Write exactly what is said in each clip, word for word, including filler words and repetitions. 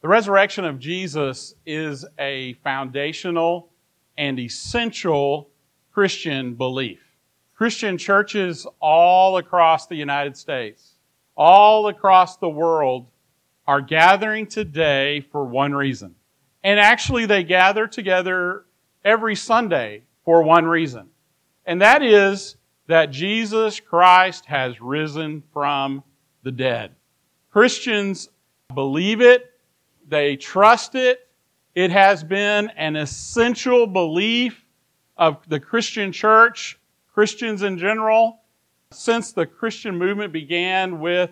The resurrection of Jesus is a foundational and essential Christian belief. Christian churches all across the United States, all across the world, are gathering today for one reason. And actually they gather together every Sunday for one reason. And that is that Jesus Christ has risen from the dead. Christians believe it. They trust it. It has been an essential belief of the Christian church, Christians in general, since the Christian movement began with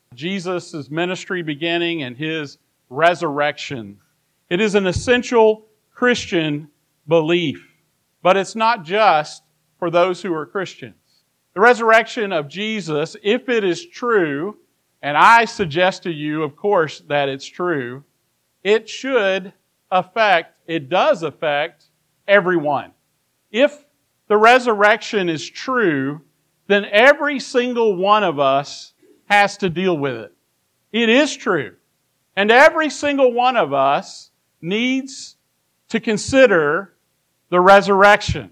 Jesus' ministry beginning and His resurrection. It is an essential Christian belief. But it's not just for those who are Christians. The resurrection of Jesus, if it is true, and I suggest to you, of course, that it's true, it should affect, it does affect everyone. If the resurrection is true, then every single one of us has to deal with it. It is true. And every single one of us needs to consider the resurrection.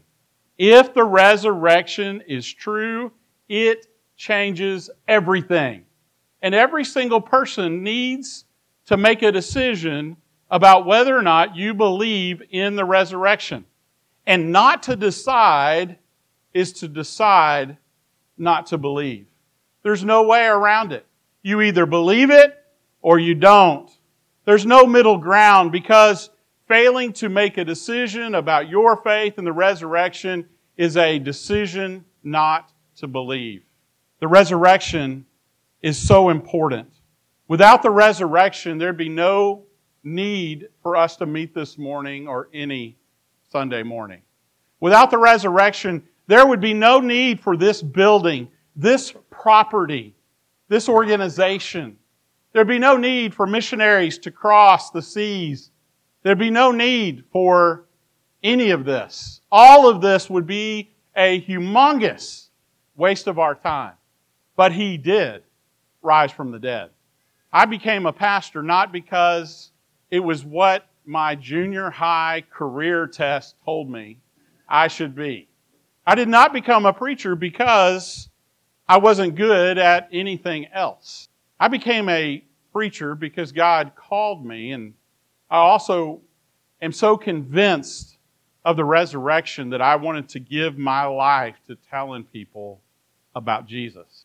If the resurrection is true, it changes everything. And every single person needs to make a decision about whether or not you believe in the resurrection. And not to decide is to decide not to believe. There's no way around it. You either believe it or you don't. There's no middle ground, because failing to make a decision about your faith in the resurrection is a decision not to believe. The resurrection is so important. Without the resurrection, there'd be no need for us to meet this morning or any Sunday morning. Without the resurrection, there would be no need for this building, this property, this organization. There'd be no need for missionaries to cross the seas. There'd be no need for any of this. All of this would be a humongous waste of our time. But He did rise from the dead. I became a pastor not because it was what my junior high career test told me I should be. I did not become a preacher because I wasn't good at anything else. I became a preacher because God called me, and I also am so convinced of the resurrection that I wanted to give my life to telling people about Jesus.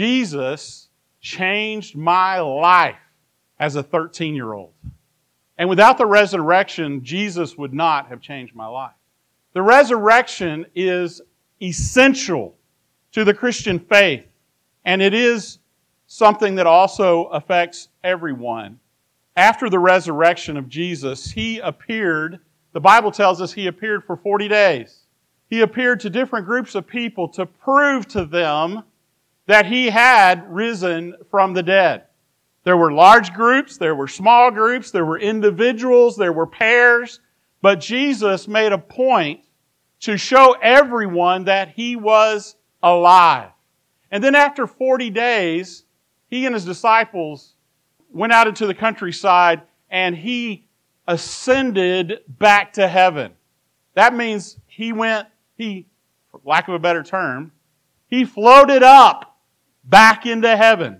Jesus changed my life as a thirteen-year-old. And without the resurrection, Jesus would not have changed my life. The resurrection is essential to the Christian faith, and it is something that also affects everyone. After the resurrection of Jesus, He appeared, the Bible tells us He appeared for forty days. He appeared to different groups of people to prove to them that He had risen from the dead. There were large groups, there were small groups, there were individuals, there were pairs, but Jesus made a point to show everyone that He was alive. And then after forty days, He and His disciples went out into the countryside and He ascended back to heaven. That means He went, He, for lack of a better term, He floated up back into heaven.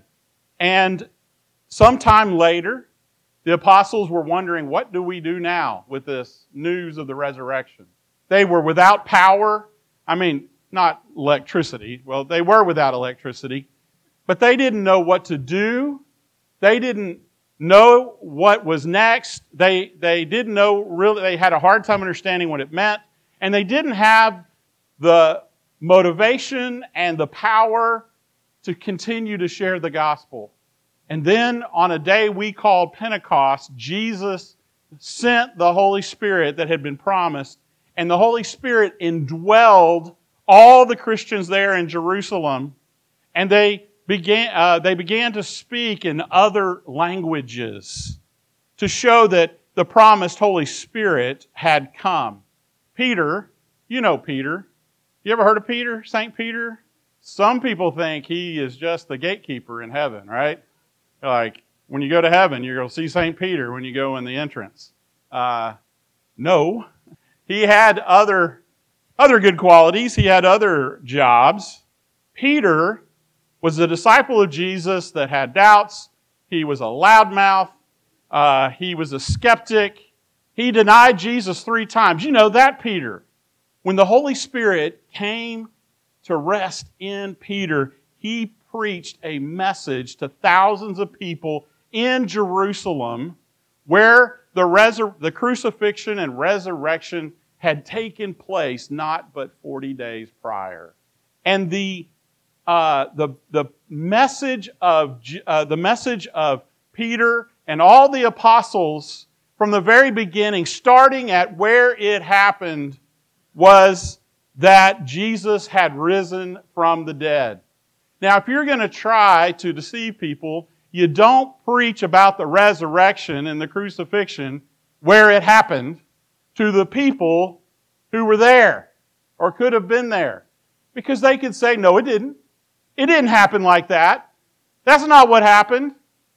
And sometime later, the apostles were wondering, what do we do now with this news of the resurrection? They were without power. I mean, not electricity. Well, they were without electricity. But they didn't know what to do. They didn't know what was next. They, they didn't know really, they had a hard time understanding what it meant. And they didn't have the motivation and the power to continue to share the gospel. And then on a day we called Pentecost, Jesus sent the Holy Spirit that had been promised, and the Holy Spirit indwelled all the Christians there in Jerusalem, and they began, uh, they began to speak in other languages to show that the promised Holy Spirit had come. Peter, you know Peter. You ever heard of Peter, Saint Peter? Some people think he is just the gatekeeper in heaven, right? Like, when you go to heaven, you're going to see Saint Peter when you go in the entrance. Uh, no. He had other, other good qualities. He had other jobs. Peter was a disciple of Jesus that had doubts. He was a loudmouth. Uh, he was a skeptic. He denied Jesus three times. You know that Peter. When the Holy Spirit came to rest in Peter, he preached a message to thousands of people in Jerusalem where the, resur- the crucifixion and resurrection had taken place not but forty days prior. And the uh, the the message of uh, the message of Peter and all the apostles from the very beginning, starting at where it happened, was that Jesus had risen from the dead. Now, if you're going to try to deceive people, you don't preach about the resurrection and the crucifixion where it happened to the people who were there or could have been there. Because they could say, no, it didn't. It didn't happen like that. That's not what happened.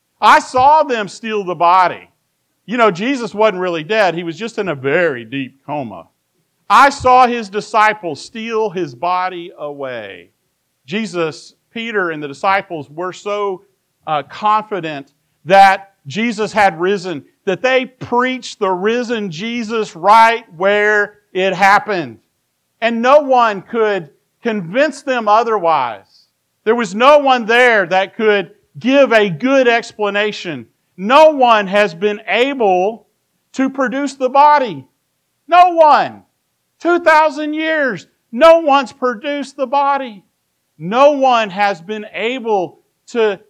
I saw them steal the body. You know, Jesus wasn't really dead. He was just in a very deep coma. I saw his disciples steal his body away. Jesus, Peter, and the disciples were so uh, confident that Jesus had risen, that they preached the risen Jesus right where it happened. And no one could convince them otherwise. There was no one there that could give a good explanation. No one has been able to produce the body. No one. two thousand years. No one's produced the body. No one has been able to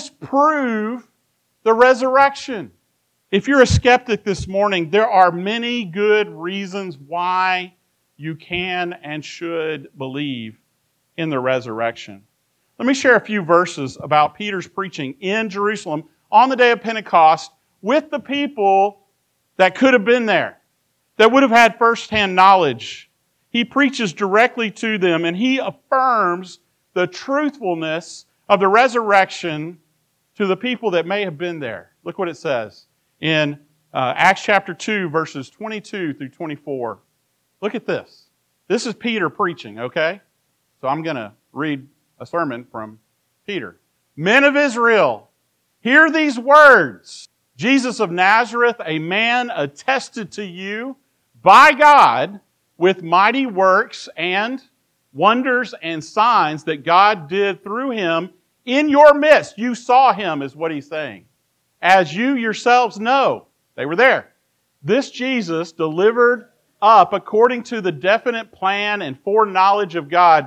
disprove the resurrection. If you're a skeptic this morning, there are many good reasons why you can and should believe in the resurrection. Let me share a few verses about Peter's preaching in Jerusalem on the day of Pentecost with the people that could have been there, that would have had firsthand knowledge. He preaches directly to them, and he affirms the truthfulness of the resurrection to the people that may have been there. Look what it says in uh, Acts chapter two, verses twenty-two through twenty-four. Look at this. This is Peter preaching, okay? So I'm going to read a sermon from Peter. Men of Israel, hear these words. Jesus of Nazareth, a man attested to you by God with mighty works and wonders and signs that God did through him in your midst. You saw him, is what he's saying. As you yourselves know, they were there. This Jesus delivered up according to the definite plan and foreknowledge of God,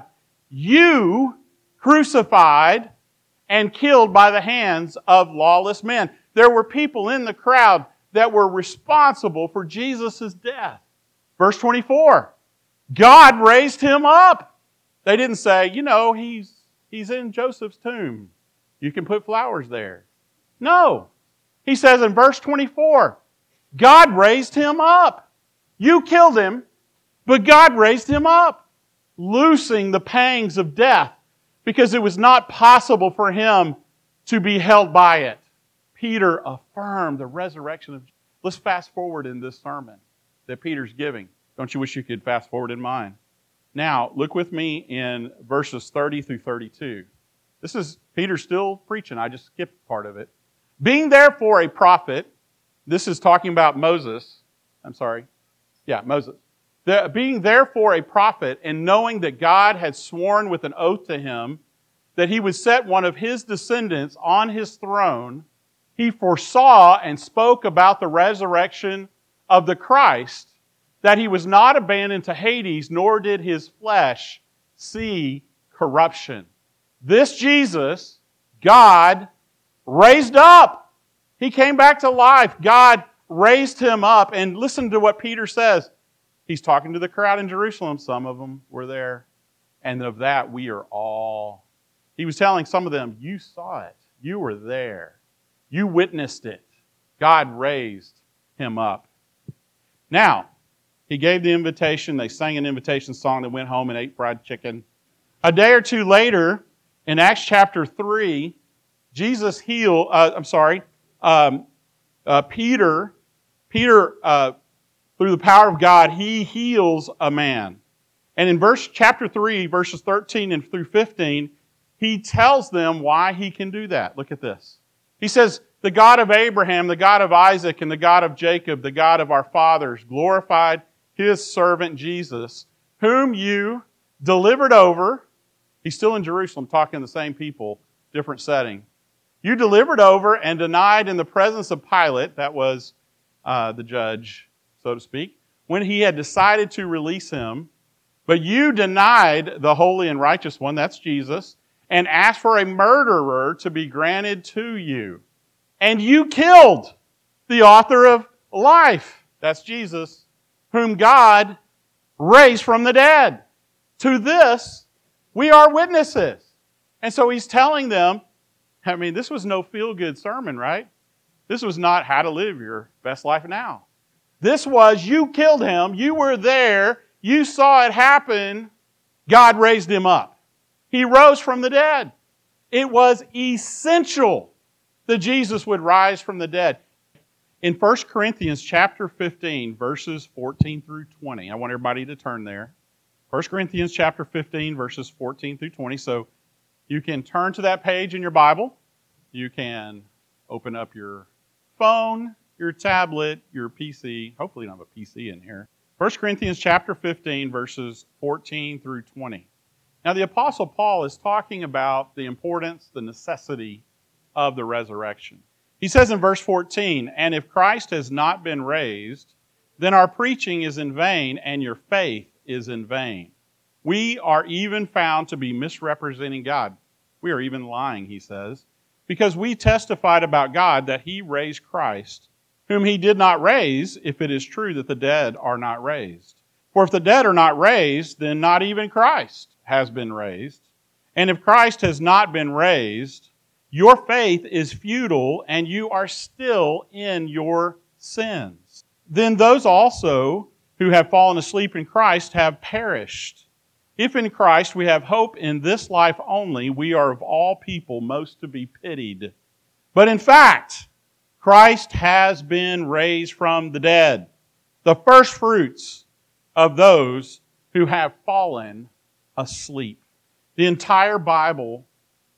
you crucified and killed by the hands of lawless men. There were people in the crowd that were responsible for Jesus' death. Verse twenty-four, God raised him up. They didn't say, you know, he's, he's in Joseph's tomb. You can put flowers there. No. He says in verse twenty-four, God raised him up. You killed him, but God raised him up, loosing the pangs of death, because it was not possible for him to be held by it. Peter affirmed the resurrection of Jesus. Let's fast forward in this sermon that Peter's giving. Don't you wish you could fast forward in mine? Now, look with me in verses thirty through thirty-two. This is Peter still preaching. I just skipped part of it. Being therefore a prophet, this is talking about Moses. I'm sorry. Yeah, Moses. The, being therefore a prophet, and knowing that God had sworn with an oath to him that he would set one of his descendants on his throne, he foresaw and spoke about the resurrection of the Christ, that he was not abandoned to Hades, nor did his flesh see corruption. This Jesus, God raised up. He came back to life. God raised him up. And listen to what Peter says. He's talking to the crowd in Jerusalem. Some of them were there. And of that, we are all. He was telling some of them, you saw it. You were there. You witnessed it. God raised him up. Now, he gave the invitation. They sang an invitation song. They went home and ate fried chicken. A day or two later, in Acts chapter three, Jesus healed, uh, I'm sorry, um, uh, Peter, Peter, uh, through the power of God, he heals a man. And in verse chapter three, verses thirteen and through fifteen, he tells them why he can do that. Look at this. He says, the God of Abraham, the God of Isaac, and the God of Jacob, the God of our fathers, glorified His servant Jesus, whom you delivered over. He's still in Jerusalem, talking to the same people, different setting. You delivered over and denied in the presence of Pilate, that was uh, the judge, so to speak, when he had decided to release him. But you denied the holy and righteous one, that's Jesus, and asked for a murderer to be granted to you. And you killed the author of life, that's Jesus, whom God raised from the dead. To this, we are witnesses. And so he's telling them, I mean, this was no feel-good sermon, right? This was not how to live your best life now. This was, you killed him, you were there, you saw it happen, God raised him up. He rose from the dead. It was essential that Jesus would rise from the dead. In First Corinthians chapter fifteen, verses fourteen through twenty, I want everybody to turn there. First Corinthians chapter fifteen, verses fourteen through twenty. So you can turn to that page in your Bible. You can open up your phone, your tablet, your P C. Hopefully you don't have a P C in here. First Corinthians chapter fifteen, verses fourteen through twenty. Now the Apostle Paul is talking about the importance, the necessity of the resurrection. He says in verse fourteen, and if Christ has not been raised, then our preaching is in vain and your faith is in vain. We are even found to be misrepresenting God. We are even lying, he says, because we testified about God that He raised Christ, whom He did not raise, if it is true that the dead are not raised. For if the dead are not raised, then not even Christ has been raised. And if Christ has not been raised, your faith is futile, and you are still in your sins. Then those also who have fallen asleep in Christ have perished. If in Christ we have hope in this life only, we are of all people most to be pitied. But in fact, Christ has been raised from the dead, the first fruits of those who have fallen asleep. The entire Bible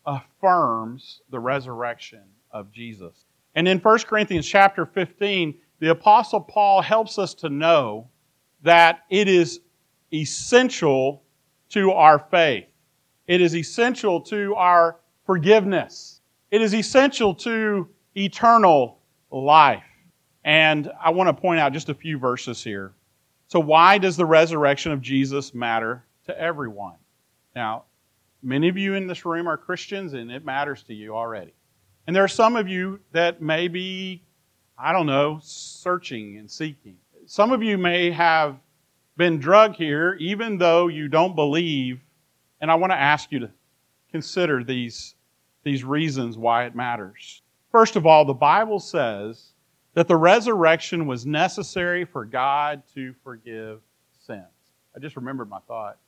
affirms the resurrection of Jesus. And in First Corinthians chapter fifteen, the Apostle Paul helps us to know that it is essential to our faith. It is essential to our forgiveness. It is essential to eternal life. And I want to point out just a few verses here. So why does the resurrection of Jesus matter to everyone? Now, many of you in this room are Christians, and it matters to you already. And there are some of you that may be, I don't know, searching and seeking. Some of you may have been drugged here, even though you don't believe. And I want to ask you to consider these, these reasons why it matters. First of all, the Bible says that the resurrection was necessary for God to forgive sins. I just remembered my thought.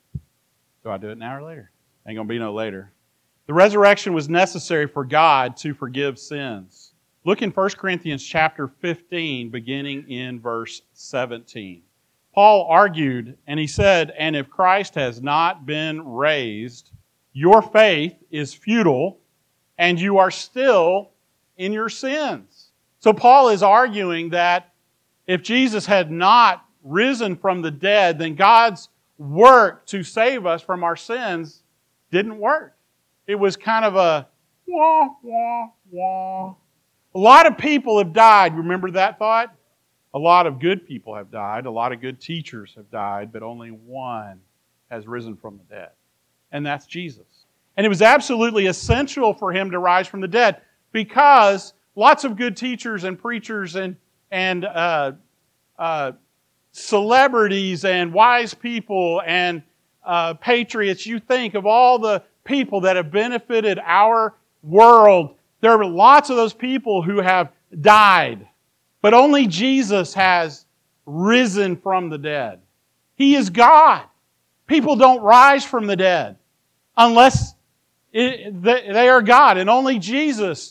Do I do it now or later? Ain't going to be no later. The resurrection was necessary for God to forgive sins. Look in First Corinthians chapter fifteen, beginning in verse seventeen. Paul argued, and he said, and if Christ has not been raised, your faith is futile, and you are still in your sins. So Paul is arguing that if Jesus had not risen from the dead, then God's work to save us from our sins didn't work. It was kind of a wah, wah, wah. A lot of people have died. Remember that thought? A lot of good people have died. A lot of good teachers have died, but only one has risen from the dead. And that's Jesus. And it was absolutely essential for Him to rise from the dead because lots of good teachers and preachers and, and uh, uh, celebrities and wise people and uh, patriots, you think of all the people that have benefited our world. There are lots of those people who have died. But only Jesus has risen from the dead. He is God. People don't rise from the dead unless it, they are God. And only Jesus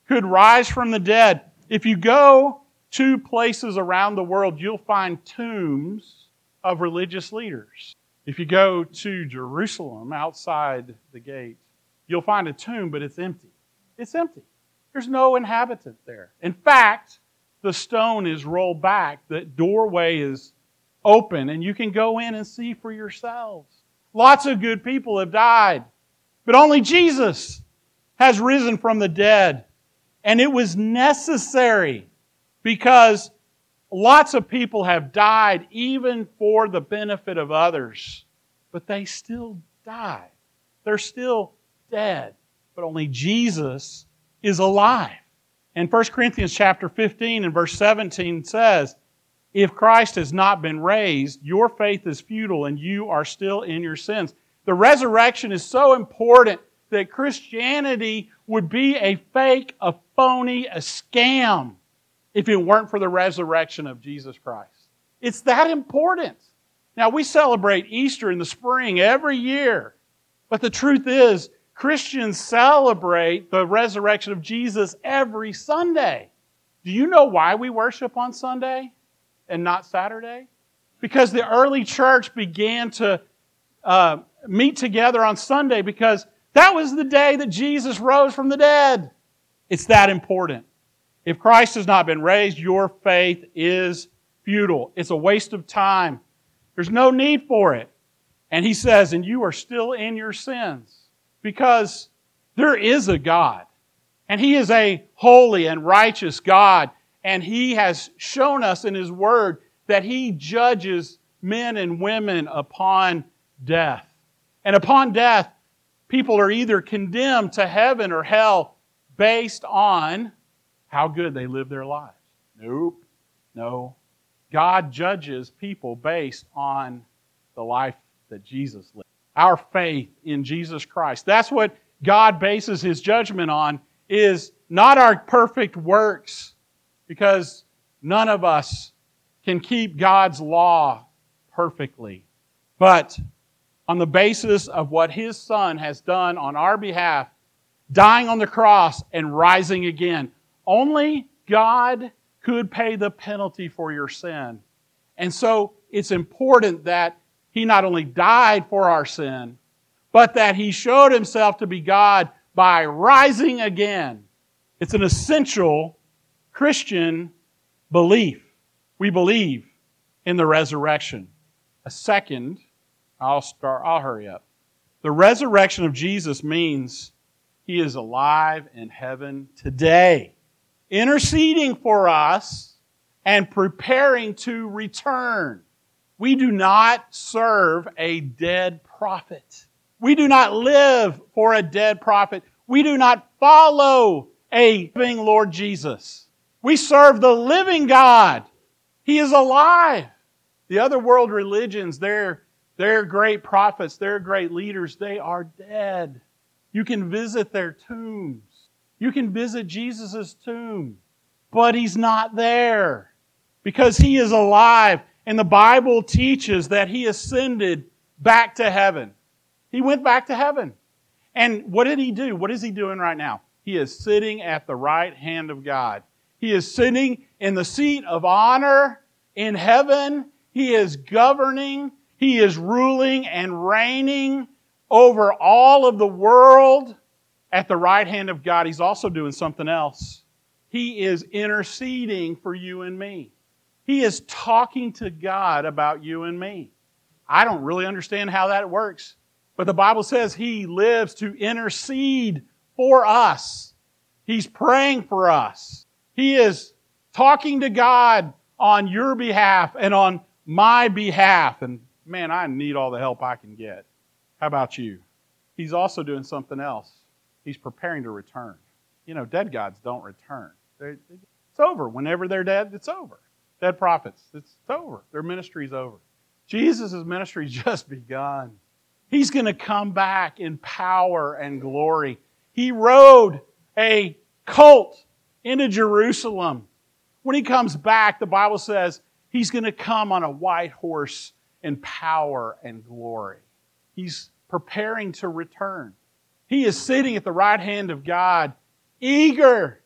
could rise from the dead. If you go to places around the world, you'll find tombs of religious leaders. If you go to Jerusalem outside the gate, you'll find a tomb, but it's empty. It's empty. There's no inhabitant there. In fact, the stone is rolled back. The doorway is open, and you can go in and see for yourselves. Lots of good people have died, but only Jesus has risen from the dead. And it was necessary because lots of people have died even for the benefit of others, but they still die. They're still dead, but only Jesus is alive. And First Corinthians chapter fifteen and verse seventeen says, if Christ has not been raised, your faith is futile and you are still in your sins. The resurrection is so important that Christianity would be a fake, a phony, a scam if it weren't for the resurrection of Jesus Christ. It's that important. Now, we celebrate Easter in the spring every year, but the truth is, Christians celebrate the resurrection of Jesus every Sunday. Do you know why we worship on Sunday and not Saturday? Because the early church began to uh, meet together on Sunday because that was the day that Jesus rose from the dead. It's that important. If Christ has not been raised, your faith is futile. It's a waste of time. There's no need for it. And he says, and you are still in your sins. Because there is a God. And He is a holy and righteous God. And He has shown us in His Word that He judges men and women upon death. And upon death, people are either condemned to heaven or hell based on how good they live their lives. Nope. No. God judges people based on the life that Jesus lived. Our faith in Jesus Christ. That's what God bases His judgment on, is not our perfect works, because none of us can keep God's law perfectly. But on the basis of what His Son has done on our behalf, dying on the cross and rising again. Only God could pay the penalty for your sin. And so it's important that He not only died for our sin, but that He showed Himself to be God by rising again. It's an essential Christian belief. We believe in the resurrection. A second, I'll start, I'll hurry up. The resurrection of Jesus means He is alive in heaven today, interceding for us and preparing to return. We do not serve a dead prophet. We do not live for a dead prophet. We do not follow a living Lord Jesus. We serve the living God. He is alive. The other world religions, they're, they're great prophets, they're great leaders, they are dead. You can visit their tombs. You can visit Jesus' tomb. But He's not there because He is alive. And the Bible teaches that He ascended back to heaven. He went back to heaven. And what did He do? What is He doing right now? He is sitting at the right hand of God. He is sitting in the seat of honor in heaven. He is governing. He is ruling and reigning over all of the world at the right hand of God. He's also doing something else. He is interceding for you and me. He is talking to God about you and me. I don't really understand how that works, but the Bible says He lives to intercede for us. He's praying for us. He is talking to God on your behalf and on my behalf. And man, I need all the help I can get. How about you? He's also doing something else. He's preparing to return. You know, dead gods don't return. They're, it's over. Whenever they're dead, it's over. Dead prophets, it's over. Their ministry's over. Jesus' ministry's just begun. He's going to come back in power and glory. He rode a colt into Jerusalem. When He comes back, the Bible says He's going to come on a white horse in power and glory. He's preparing to return. He is sitting at the right hand of God, eager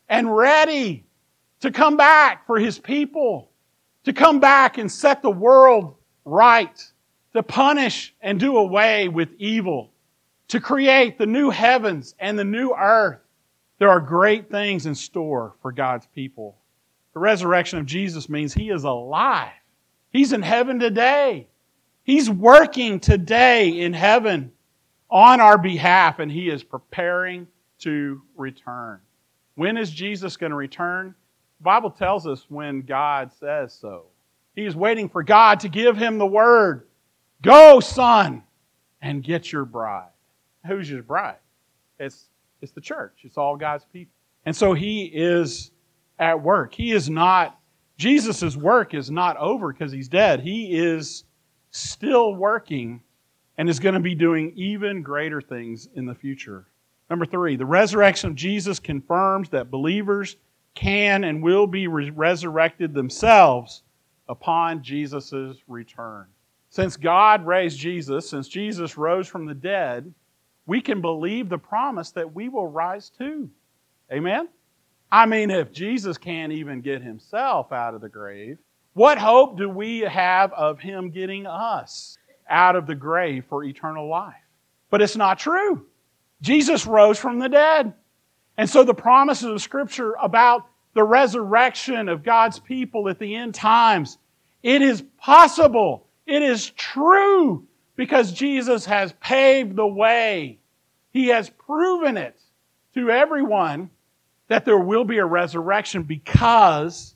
and ready to come back for His people, to come back and set the world right, to punish and do away with evil, to create the new heavens and the new earth. There are great things in store for God's people. The resurrection of Jesus means He is alive. He's in heaven today. He's working today in heaven on our behalf, and He is preparing to return. When is Jesus going to return? The Bible tells us when God says so. He is waiting for God to give Him the word. Go, son, and get your bride. Who's your bride? It's, it's the church. It's all God's people. And so He is at work. He is not, Jesus' work is not over because He's dead. He is still working and is going to be doing even greater things in the future. Number three, the resurrection of Jesus confirms that believers can and will be re- resurrected themselves upon Jesus' return. Since God raised Jesus, since Jesus rose from the dead, we can believe the promise that we will rise too. Amen? I mean, if Jesus can't even get Himself out of the grave, what hope do we have of Him getting us out of the grave for eternal life? But it's not true. Jesus rose from the dead. And so the promises of Scripture about the resurrection of God's people at the end times, it is possible. It is true because Jesus has paved the way. He has proven it to everyone that there will be a resurrection because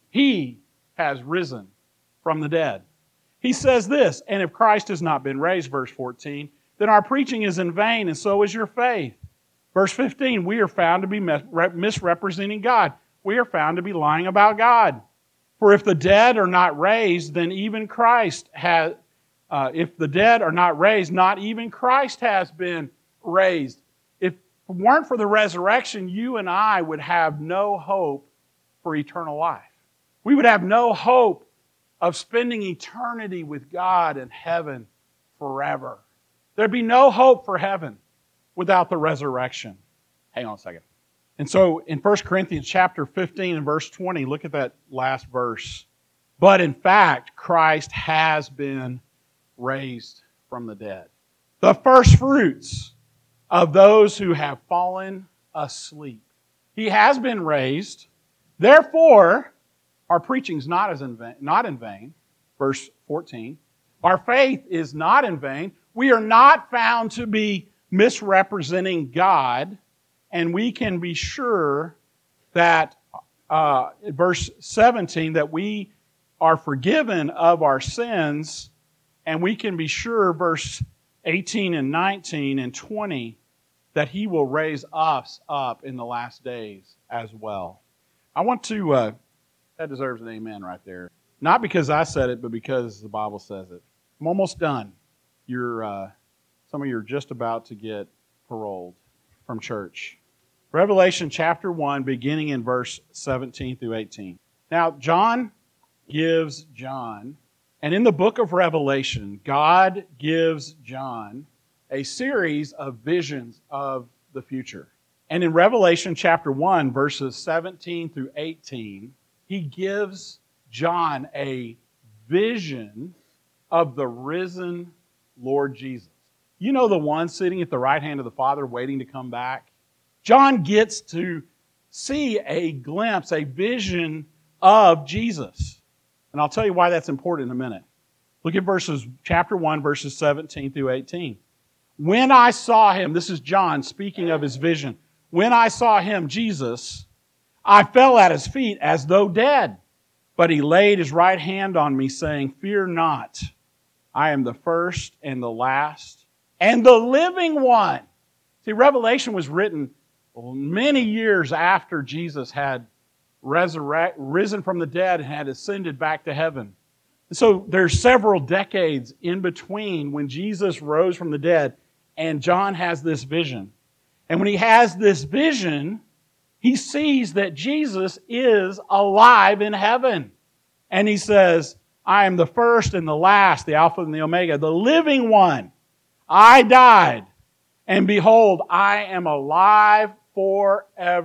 He has risen from the dead. He says this, and if Christ has not been raised, verse fourteen, then our preaching is in vain, and so is your faith. Verse fifteen, we are found to be misrepresenting God. We are found to be lying about God. For if the dead are not raised, then even Christ has, uh, if the dead are not raised, not even Christ has been raised. If it weren't for the resurrection, you and I would have no hope for eternal life. We would have no hope of spending eternity with God in heaven forever. There'd be no hope for heaven without the resurrection. Hang on a second. And so in First Corinthians chapter fifteen and verse twenty, look at that last verse. But in fact, Christ has been raised from the dead. The first fruits of those who have fallen asleep. He has been raised. Therefore, our preaching is not, as in vain, not in vain. Verse fourteen. Our faith is not in vain. We are not found to be misrepresenting God, and we can be sure that, uh, verse seventeen, that we are forgiven of our sins, and we can be sure, verse eighteen and nineteen and twenty, that He will raise us up in the last days as well. I want to, uh, that deserves an amen right there. Not because I said it, but because the Bible says it. I'm almost done. You're, uh, some of you are just about to get paroled from church. Revelation chapter one, beginning in verse seventeen through eighteen. Now, John gives John, and in the book of Revelation, God gives John a series of visions of the future. And in Revelation chapter one, verses seventeen through eighteen, he gives John a vision of the risen Lord Jesus. You know, the one sitting at the right hand of the Father waiting to come back? John gets to see a glimpse, a vision of Jesus. And I'll tell you why that's important in a minute. Look at verses, chapter one, verses seventeen through eighteen. When I saw Him, this is John speaking of his vision. When I saw Him, Jesus, I fell at His feet as though dead. But He laid His right hand on me, saying, Fear not, I am the first and the last and the living one. See, Revelation was written many years after Jesus had resurrect, risen from the dead and had ascended back to heaven. And so there's several decades in between when Jesus rose from the dead and John has this vision. And when he has this vision, he sees that Jesus is alive in heaven. And he says, I am the first and the last, the Alpha and the Omega, the living one. I died, and behold, I am alive forevermore.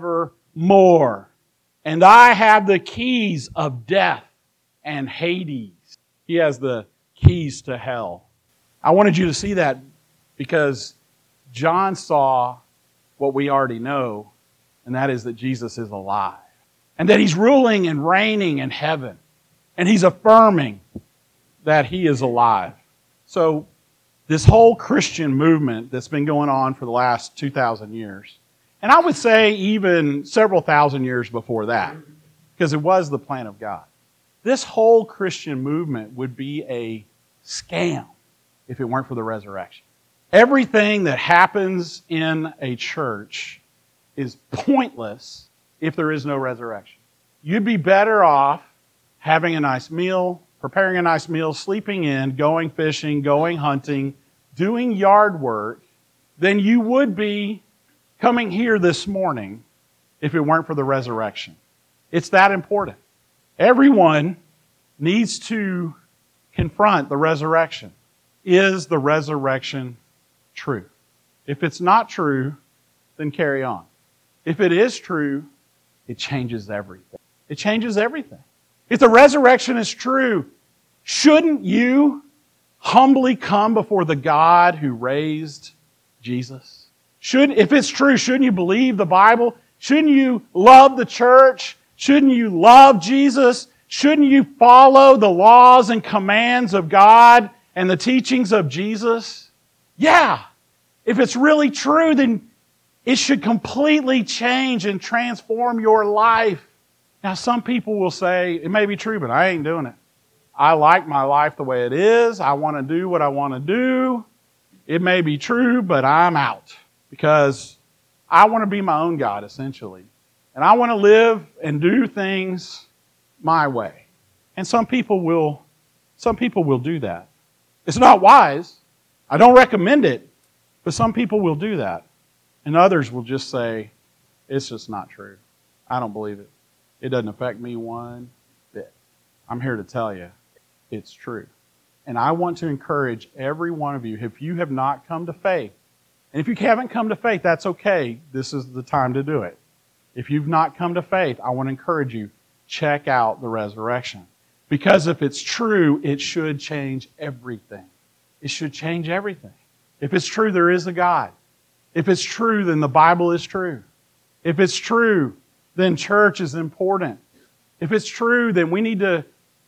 more. And I have the keys of death and Hades. He has the keys to hell. I wanted you to see that because John saw what we already know, and that is that Jesus is alive. And that He's ruling and reigning in heaven. And He's affirming that He is alive. So, this whole Christian movement that's been going on for the last two thousand years, and I would say even several thousand years before that, because it was the plan of God. This whole Christian movement would be a scam if it weren't for the resurrection. Everything that happens in a church is pointless if there is no resurrection. You'd be better off having a nice meal, preparing a nice meal, sleeping in, going fishing, going hunting, doing yard work, than you would be coming here this morning if it weren't for the resurrection. It's that important. Everyone needs to confront the resurrection. Is the resurrection true? If it's not true, then carry on. If it is true, it changes everything. It changes everything. If the resurrection is true, shouldn't you humbly come before the God who raised Jesus? Should, if it's true, shouldn't you believe the Bible? Shouldn't you love the church? Shouldn't you love Jesus? Shouldn't you follow the laws and commands of God and the teachings of Jesus? Yeah. If it's really true, then it should completely change and transform your life. Now, some people will say, it may be true, but I ain't doing it. I like my life the way it is. I want to do what I want to do. It may be true, but I'm out. Because I want to be my own God, essentially. And I want to live and do things my way. And some people will, some people will do that. It's not wise. I don't recommend it. But some people will do that. And others will just say, it's just not true. I don't believe it. It doesn't affect me one bit. I'm here to tell you, it's true. And I want to encourage every one of you, if you have not come to faith, and if you haven't come to faith, that's okay. This is the time to do it. If you've not come to faith, I want to encourage you, check out the resurrection. Because if it's true, it should change everything. It should change everything. If it's true, there is a God. If it's true, then the Bible is true. If it's true, then church is important. If it's true, then we need to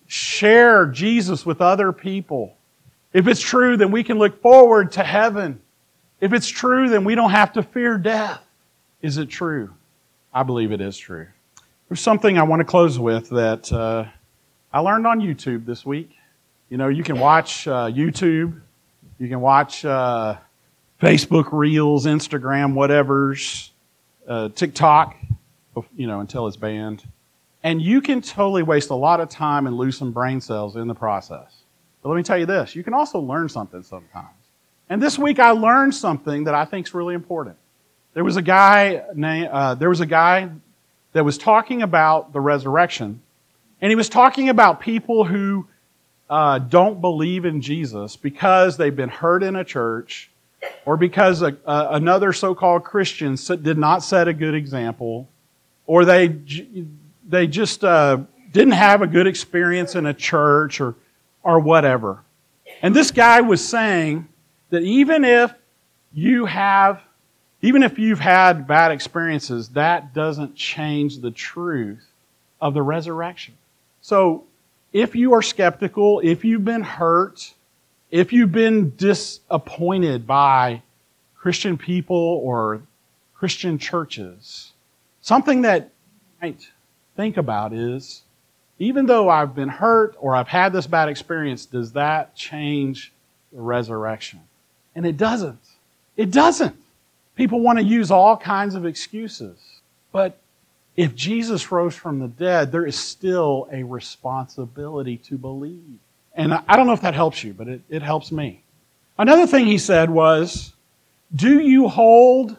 share Jesus with other people. If it's true, then we can look forward to heaven. If it's true, then we don't have to fear death. Is it true? I believe it is true. There's something I want to close with that uh, I learned on YouTube this week. You know, you can watch uh, YouTube. You can watch uh, Facebook Reels, Instagram, whatever's, uh, TikTok, you know, until it's banned. And you can totally waste a lot of time and lose some brain cells in the process. But let me tell you this, you can also learn something sometimes. And this week I learned something that I think is really important. There was a guy named, uh, there was a guy that was talking about the resurrection, and he was talking about people who uh, don't believe in Jesus because they've been hurt in a church, or because a, a, another so-called Christian did not set a good example, or they they just uh, didn't have a good experience in a church, or or whatever. And this guy was saying that even if you have, even if you've had bad experiences, that doesn't change the truth of the resurrection. So if you are skeptical, if you've been hurt, if you've been disappointed by Christian people or Christian churches, something that you might think about is, even though I've been hurt or I've had this bad experience, does that change the resurrection? And it doesn't. It doesn't. People want to use all kinds of excuses. But if Jesus rose from the dead, there is still a responsibility to believe. And I don't know if that helps you, but it, it helps me. Another thing he said was, do you hold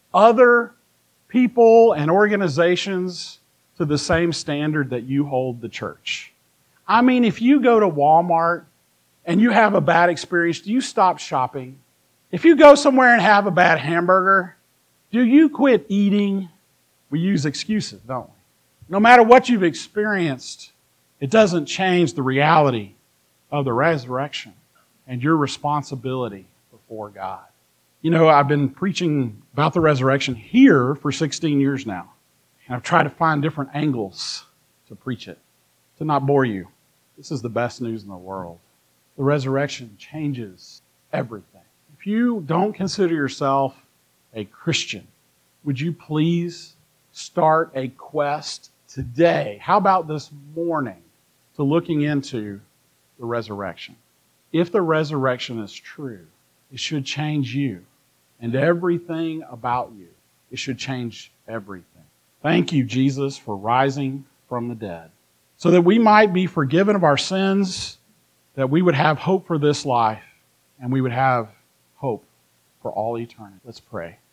other people and organizations to the same standard that you hold the church? I mean, if you go to Walmart and you have a bad experience, do you stop shopping? If you go somewhere and have a bad hamburger, do you quit eating? We use excuses, don't we? No matter what you've experienced, it doesn't change the reality of the resurrection and your responsibility before God. You know, I've been preaching about the resurrection here for sixteen years now. And I've tried to find different angles to preach it, to not bore you. This is the best news in the world. The resurrection changes everything. If you don't consider yourself a Christian, would you please start a quest today? How about this morning to looking into the resurrection? If the resurrection is true, it should change you and everything about you. It should change everything. Thank you, Jesus, for rising from the dead, so that we might be forgiven of our sins, that we would have hope for this life, and we would have hope for all eternity. Let's pray.